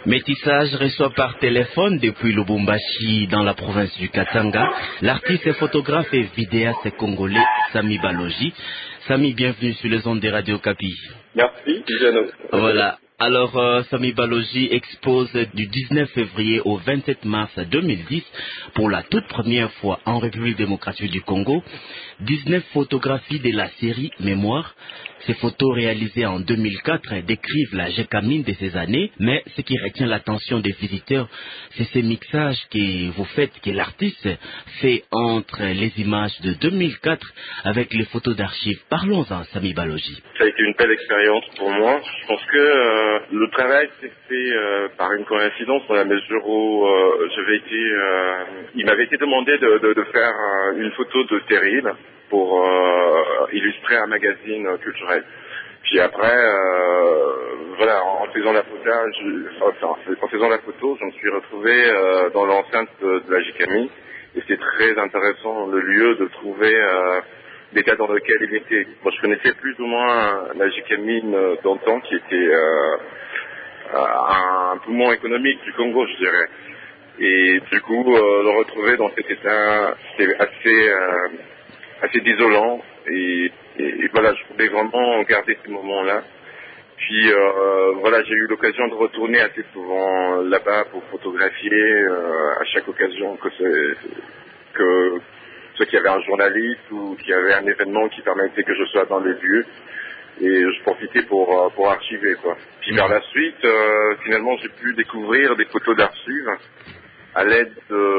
Métissage reçoit par téléphone depuis Lubumbashi dans la province du Katanga l'artiste et photographe et vidéaste congolais Samy Balogi. Samy, bienvenue sur les ondes des Radio Okapi. Merci, Giano. Voilà. Alors, Samy Balogi expose du 19 février au 27 mars 2010 pour la toute première fois en République démocratique du Congo 19 photographies de la série Mémoire. Ces photos réalisées en 2004 décrivent la gécamine de ces années, mais ce qui retient l'attention des visiteurs, c'est ces mixages que vous faites, que l'artiste fait entre les images de 2004 avec les photos d'archives. Parlons-en, Samy Balogi. Ça a été une belle expérience pour moi. Je pense que le travail s'est fait par une coïncidence dans la mesure où il m'avait été demandé de faire une photo de Terrible pour illustrer un magazine culturel. Puis après, en faisant la photo, je me suis retrouvé dans l'enceinte de la Gécamine. Et c'est très intéressant le lieu de trouver l'état dans lequel il était. Moi, je connaissais plus ou moins la Gécamine d'antan, qui était un poumon économique du Congo, je dirais. Et du coup, le retrouver dans cet état, c'était assez désolant. Et voilà, je voulais vraiment garder ces moments-là. Puis j'ai eu l'occasion de retourner assez souvent là-bas pour photographier à chaque occasion que soit qu'il y avait un journaliste ou qu'il y avait un événement qui permettait que je sois dans les lieux. Et je profitais pour archiver, quoi. Puis vers la suite, finalement, j'ai pu découvrir des photos d'archives à l'aide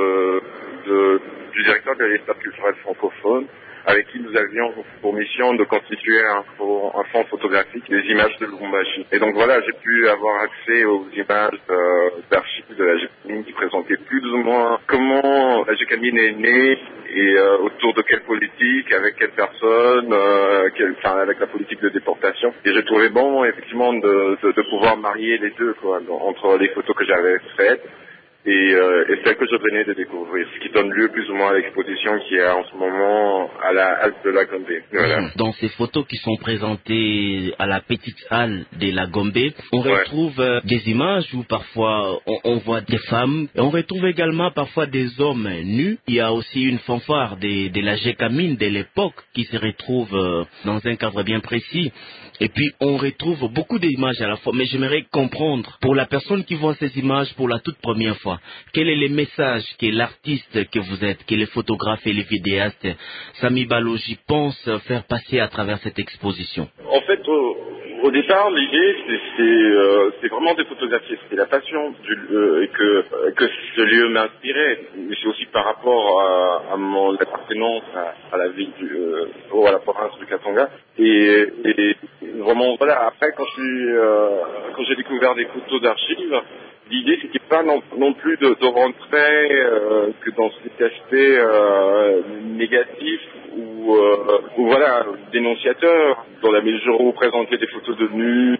du directeur de l'espace culturel francophone, avec qui nous avions pour mission de constituer un fonds photographique des images de Lubumbashi. Et donc voilà, j'ai pu avoir accès aux images d'archives de la Gécamine qui présentaient plus ou moins comment la Gécamine est née et autour de quelle politique, avec quelle personne, avec la politique de déportation. Et j'ai trouvé bon, effectivement, de pouvoir marier les deux, quoi, entre les photos que j'avais faites et celle que je venais de découvrir, ce qui donne lieu plus ou moins à l'exposition qui est en ce moment à la halle de la Gombe. Voilà. Dans ces photos qui sont présentées à la petite halle de la Gombe, on retrouve des images où parfois on voit des femmes, et on retrouve également parfois des hommes nus. Il y a aussi une fanfare de la Gécamine de l'époque qui se retrouve dans un cadre bien précis. Et puis on retrouve beaucoup d'images à la fois, mais j'aimerais comprendre, pour la personne qui voit ces images pour la toute première fois, quel est le message que l'artiste que vous êtes, que les photographes et les vidéastes, Samy Balogi, pense faire passer à travers cette exposition? En fait, au départ, l'idée, c'est vraiment de photographier. C'était la passion que ce lieu m'inspirait. Mais c'est aussi par rapport à mon appartenance à la ville à la province du Katanga. Et vraiment, voilà. Après, quand j'ai découvert des photos d'archives, l'idée, c'était pas non plus de rentrer que dans cet aspect négatif ou voilà, dénonciateur, dans la mesure où présenter des photos de nus,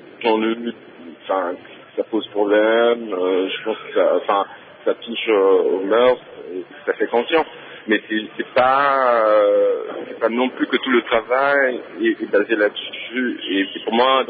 ça pose problème. Je pense que ça touche aux mœurs, et ça fait conscient. Mais c'est pas non plus que tout le travail est basé là-dessus. Et pour moi,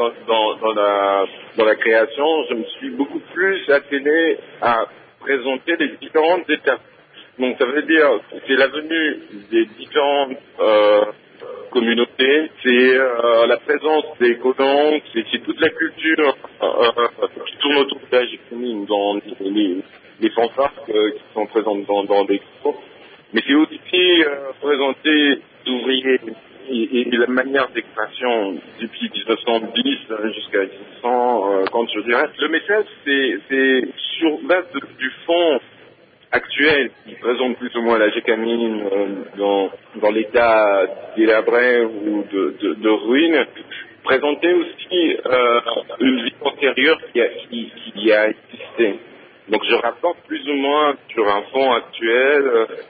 dans la création, je me suis beaucoup plus attelé à présenter les différentes étapes. Donc ça veut dire, c'est la venue des différentes communautés, c'est la présence des colons, c'est toute la culture qui tourne autour de la Gécamine dans les fanfares qui sont présentes dans des groupes. Mais c'est aussi présenter d'ouvriers et la manière d'expression depuis 1910 jusqu'à 1950, je dirais. Le message, c'est sur base du fond actuel qui présente plus ou moins la Gécamine dans l'état délabré ou de ruine, présenter aussi une vie antérieure qui a existé. Donc je rapporte plus ou moins sur un fond actuel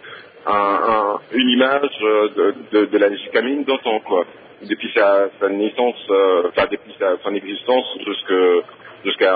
une image de la Gécamine d'antan, quoi. Depuis sa naissance, depuis son existence jusqu'à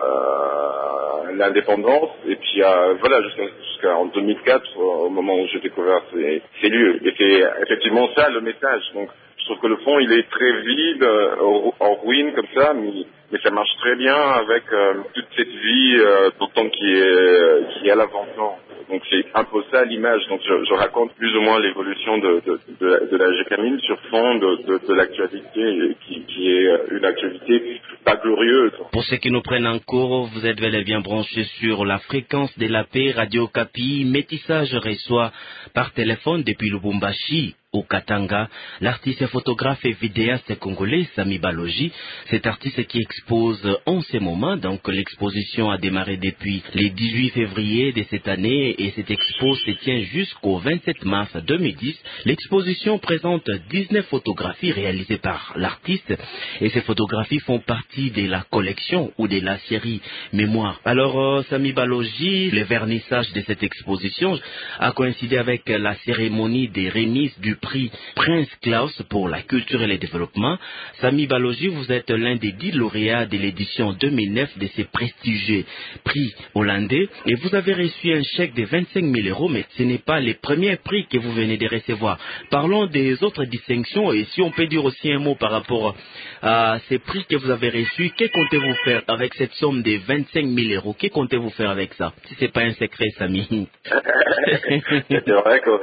l'indépendance, et puis jusqu'en 2004, au moment où j'ai découvert ces lieux. Et c'est effectivement ça le message. Donc Je trouve que le fond, il est très vide, en ruine comme ça, mais ça marche très bien avec toute cette vie d'autant qui est à l'avant-plan. Donc c'est un peu ça l'image. Donc je raconte plus ou moins l'évolution de la Gécamine sur fond de l'actualité qui est une actualité pas glorieuse. Pour ceux qui nous prennent en cours, vous êtes bel et bien branchés sur la fréquence de la paix, Radio Kapi, métissage reçoit par téléphone depuis Lubumbashi au Katanga, l'artiste et photographe et vidéaste congolais Sami Balogi. Cet artiste qui expose en ce moment, donc l'exposition a démarré depuis le 18 février de cette année et cette expo se tient jusqu'au 27 mars 2010. L'exposition présente 19 photographies réalisées par l'artiste et ces photographies font partie de la collection ou de la série Mémoire. Alors Sami Balogi, le vernissage de cette exposition a coïncidé avec la cérémonie des remises du prix Prince Claus pour la culture et le développement. Sami Balogi, vous êtes l'un des 10 lauréats de l'édition 2009 de ces prestigieux prix hollandais et vous avez reçu un chèque de 25 000 euros, mais ce n'est pas les premiers prix que vous venez de recevoir. Parlons des autres distinctions et si on peut dire aussi un mot par rapport à ces prix que vous avez reçus, que comptez-vous faire avec cette somme de 25 000 euros? Que comptez-vous faire avec ça? Si ce n'est pas un secret, Sami. C'est vrai que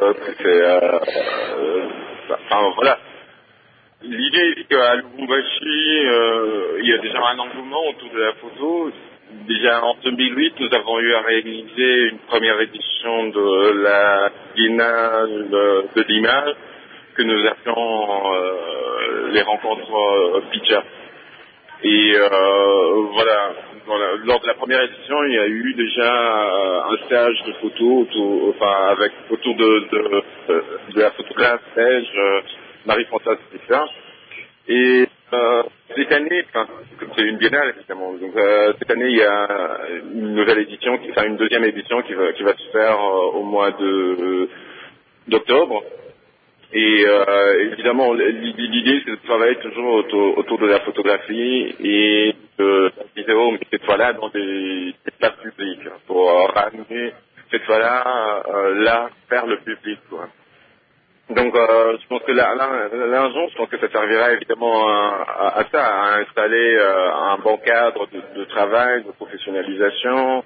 voilà. L'idée est qu'à Lubumbashi, il y a déjà un engouement autour de la photo. Déjà en 2008, nous avons eu à réaliser une première édition de la Biennale de l'image que nous appelons les rencontres Pitcher. Et voilà, lors de la première édition, il y a eu déjà un stage de photo autour de la photographe belge Marie-Françoise Tessa. Et cette année, comme c'est une biennale évidemment, donc cette année il y a une nouvelle édition, une deuxième édition qui va se faire au mois d'octobre. Et évidemment, l'idée c'est de travailler toujours autour de la photographie et de la vidéo, mais cette fois-là dans des espaces publics, pour ramener cette fois-là là vers le public, quoi. Donc je pense que l'un jour, je pense que ça servira évidemment à ça, à installer un bon cadre de travail, de professionnalisation,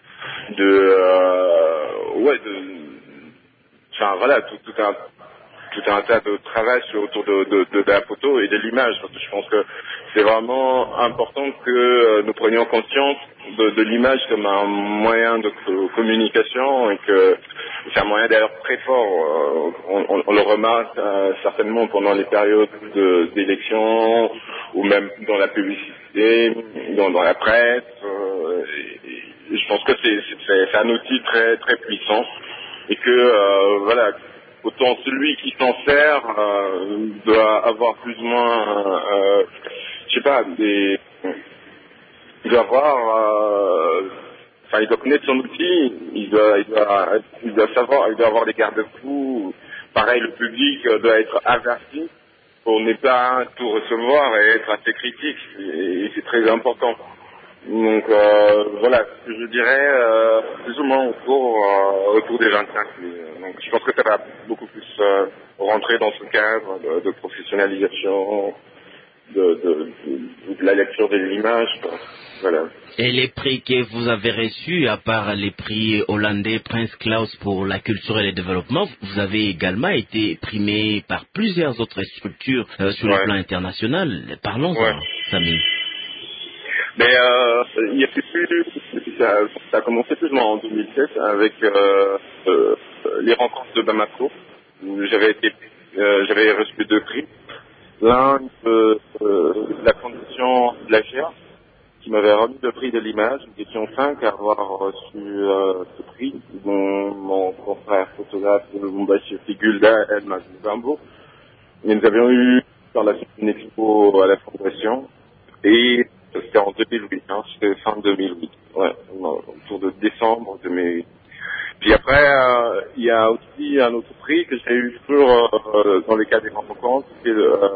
tout un tas de travail autour de la photo et de l'image. Je pense que c'est vraiment important que nous prenions conscience de l'image comme un moyen de communication et que c'est un moyen d'ailleurs très fort. On le remarque certainement pendant les périodes d'élection ou même dans la publicité, dans la presse. Et je pense que c'est un outil très très puissant et que voilà. Autant celui qui s'en sert doit avoir plus ou moins, il doit avoir, il doit connaître son outil, il doit savoir, il doit avoir des garde-fous. Pareil, le public doit être averti pour ne pas tout recevoir et être assez critique, et c'est très important. Donc voilà, ce que je dirais plus ou moins autour des 25 000. Donc je pense que ça va beaucoup plus rentrer dans ce cadre de professionnalisation, de la lecture de l'image. Voilà. Et les prix que vous avez reçus, à part les prix hollandais Prince Claus pour la culture et le développement, vous avez également été primé par plusieurs autres structures sur le plan international. Parlons-en, Sami. Mais il y a ça a commencé plus ou moins en 2007 avec les rencontres de Bamako où j'avais reçu 2 prix. L'un de la condition de la GER qui m'avait remis le prix de l'image. Nous étions 5 à avoir reçu ce prix, dont mon confrère photographe de Lubumbashi, Gulda El Mazumbo. Et nous avions eu dans la suite une expo à la Fondation et c'était en 2008, c'était fin 2008, autour de décembre 2008. Puis après, il y a aussi un autre prix que j'ai eu toujours dans les cas des grands rencontres, c'est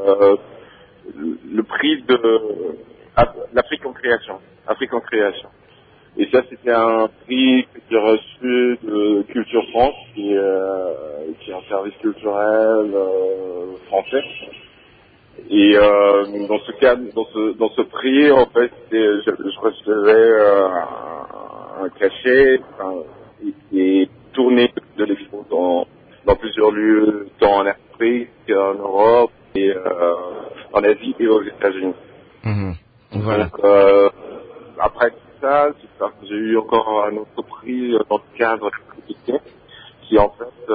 le prix de l'Afrique en création. Afrique en création. Et ça, c'était un prix que j'ai reçu de Culture France, qui est un service culturel français. Et dans ce cadre, dans ce prix, en fait, je recevais un cachet et tourné de l'expo dans plusieurs lieux, tant en Afrique, en Europe et en Asie et aux États-Unis. Voilà. Donc après ça, j'ai eu encore un autre prix dans le cadre de qui est en fait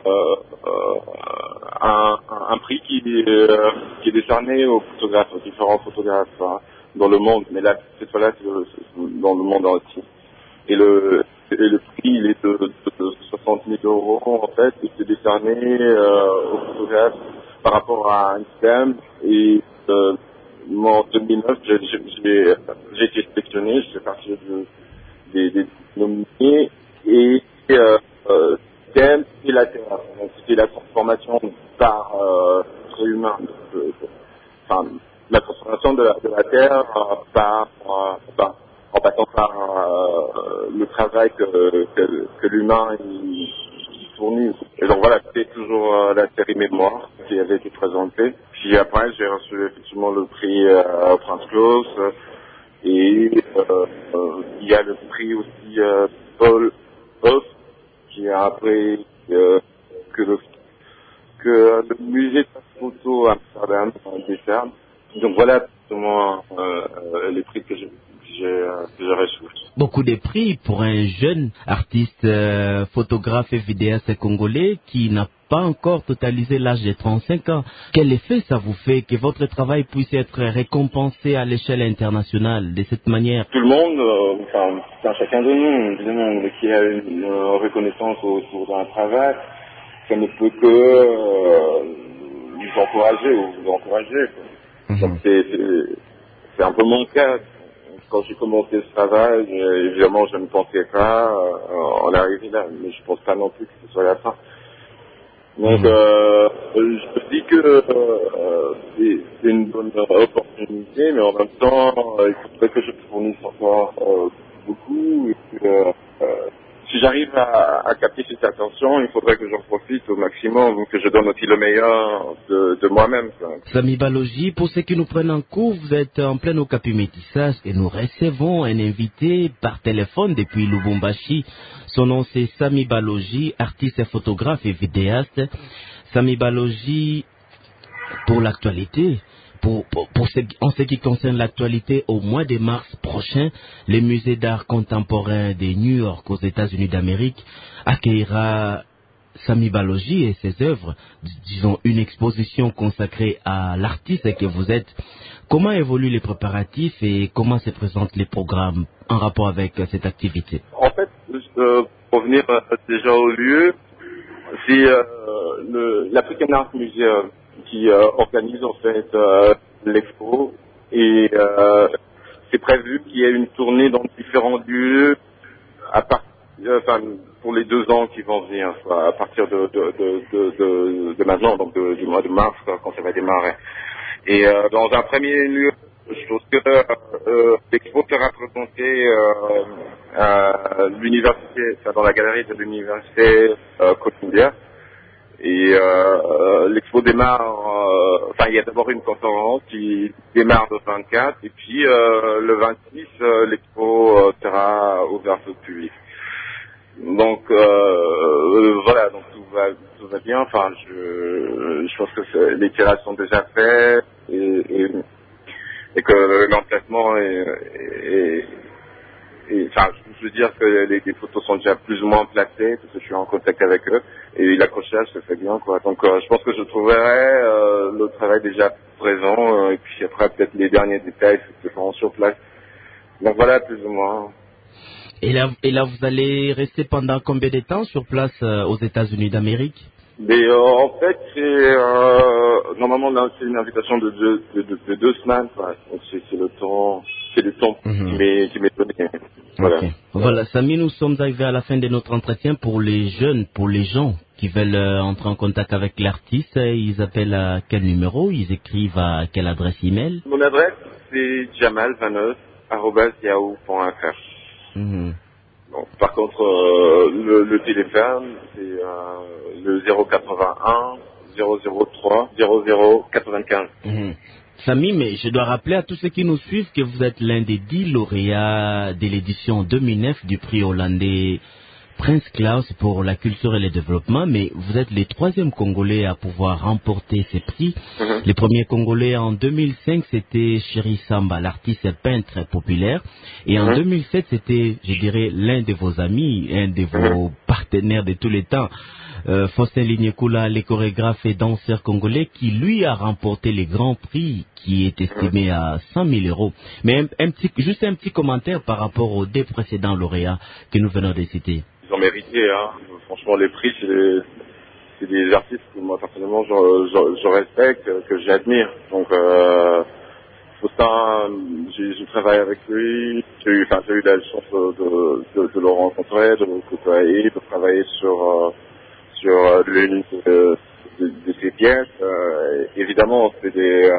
un prix qui est décerné aux photographes, aux différents photographes dans le monde, mais là cette fois-là c'est dans le monde entier. Et le prix il est de 60 000 euros en fait, et c'est décerné aux photographes par rapport à un thème. Et en 2009 j'ai été sélectionné, je fais partie des nominés, et thème et la Terre. Donc c'était la transformation par l'être humain, enfin la transformation de la Terre en passant par le travail que l'humain il fournit. Et donc voilà, c'était toujours la série Mémoire qui avait été présentée. Puis après, j'ai reçu effectivement le prix Prince Claus et il y a le prix aussi Paul Hoff qui a appris que le musée de la photo à Amsterdam décerne. Donc voilà justement les prix que j'ai reçus. Beaucoup de prix pour un jeune artiste, photographe et vidéaste congolais qui n'a pas encore totalisé l'âge de 35 ans. Quel effet ça vous fait que votre travail puisse être récompensé à l'échelle internationale de cette manière? Tout le monde, enfin chacun de nous, évidemment, qui a une reconnaissance autour d'un travail, ça ne peut que vous encourager ou vous encourager. Donc c'est un peu mon cas. Quand j'ai commencé ce travail, évidemment, je ne pensais pas en arriver là, mais je pense pas non plus que ce soit la fin. Donc, je me dis que c'est une bonne opportunité, mais en même temps, il faudrait que je fournisse encore beaucoup. Et que, si j'arrive à capter cette attention, il faudrait que j'en profite au maximum, que je donne aussi le meilleur de moi-même. Samy Balogi, pour ceux qui nous prennent en cours, vous êtes en plein Okapi métissage et nous recevons un invité par téléphone depuis Lubumbashi. Son nom c'est Samy Balogi, artiste, photographe et vidéaste. Samy Balogi, pour l'actualité, en ce qui concerne l'actualité, au mois de mars prochain, le musée d'art contemporain de New York aux États-Unis d'Amérique accueillera Samy Balogi et ses œuvres, disons une exposition consacrée à l'artiste que vous êtes. Comment évoluent les préparatifs et comment se présentent les programmes en rapport avec cette activité? En fait, pour venir déjà au lieu, c'est l'African Art Museum qui organise en fait l'expo et c'est prévu qu'il y ait une tournée dans différents lieux pour les 2 ans qui vont venir, soit à partir de maintenant, donc du mois de mars quand ça va démarrer. Et dans un premier lieu, je pense que l'expo sera présentée à l'université, dans la galerie de l'université Columbia. Et l'expo démarre, il y a d'abord une conférence qui démarre le 24 et puis le 26, l'expo sera ouverte au public. Donc voilà, donc tout va bien. Enfin, je pense que les tirages sont déjà faits et que l'emplacement je veux dire que les photos sont déjà plus ou moins placées parce que je suis en contact avec eux et l'accrochage se fait bien quoi. Donc je pense que je trouverai le travail déjà présent et puis après peut-être les derniers détails se feront sur place. Donc voilà plus ou moins. Et là, vous allez rester pendant combien de temps sur place aux États-Unis d'Amérique? Mais en fait, normalement là, c'est une invitation de 2 semaines. Quoi. Donc c'est le temps qui m'est donné. Voilà. Okay. Voilà, Samy, nous sommes arrivés à la fin de notre entretien. Pour les jeunes, pour les gens qui veulent entrer en contact avec l'artiste, ils appellent à quel numéro? Ils écrivent à quelle adresse email? Mon adresse, c'est jamalvanos@yahoo.fr. Bon, par contre, le téléphone, c'est le 081 003 00 95. Samy, mais je dois rappeler à tous ceux qui nous suivent que vous êtes l'un des 10 lauréats de l'édition 2009 du prix hollandais Prince Claus pour la culture et le développement, mais vous êtes les 3e Congolais à pouvoir remporter ces prix. Les premiers Congolais en 2005, c'était Chéri Samba, l'artiste peintre populaire. Et en 2007, c'était, je dirais, l'un de vos amis, un de vos partenaires de tous les temps, Faustin Lignekula, le chorégraphe et danseur congolais, qui lui a remporté les grands prix qui est estimé à 100 000 euros. Mais juste un petit commentaire par rapport aux 2 précédents lauréats que nous venons de citer. Ils ont mérité, hein. Franchement, les prix, c'est des artistes que moi, personnellement, je respecte, que j'admire. Donc, Faustin, j'ai travaillé avec lui, j'ai eu la chance de le rencontrer, de le côtoyer, de travailler sur l'une de ses pièces. Évidemment, c'est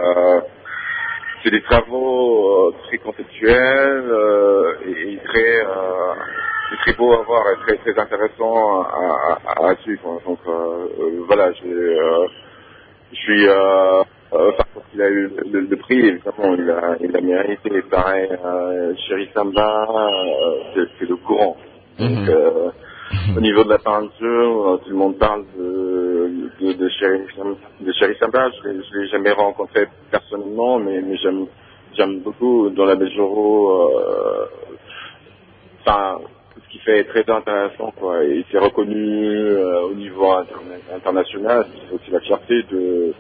des travaux très conceptuels et très beau à voir et très intéressant à suivre. Donc voilà, je suis parce qu'il a eu le prix, évidemment, il a mérité. Pareil, Chéri Samba, c'est le grand. Donc au niveau de la peinture, tout le monde parle de Chéri Samba. Je l'ai jamais rencontré personnellement, mais j'aime beaucoup dans la mesure ce qu'il fait est très intéressant, quoi. Il s'est reconnu au niveau international. C'est aussi la fierté de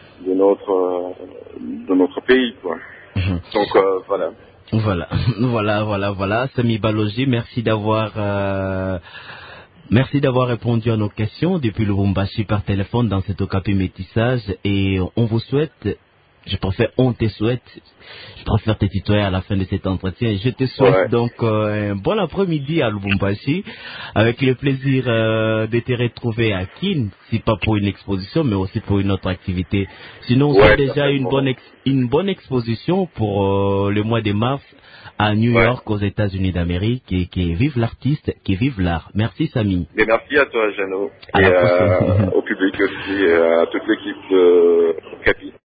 notre pays, quoi. Donc voilà. Voilà. Samy Balogi, merci d'avoir répondu à nos questions depuis Lubumbashi par téléphone dans cet Okapi métissage, et on vous souhaite, on te souhaite, je préfère te tutoyer à la fin de cet entretien. Je te souhaite donc un bon après-midi à Lubumbashi, avec le plaisir de te retrouver à Kin, si pas pour une exposition, mais aussi pour une autre activité. Sinon, c'est déjà une bonne exposition pour le mois de mars à New York, aux États-Unis d'Amérique, et qui vive l'artiste, qui vive l'art. Merci Samy. Et merci à toi, Jeannot, et au public aussi, à toute l'équipe de Capi.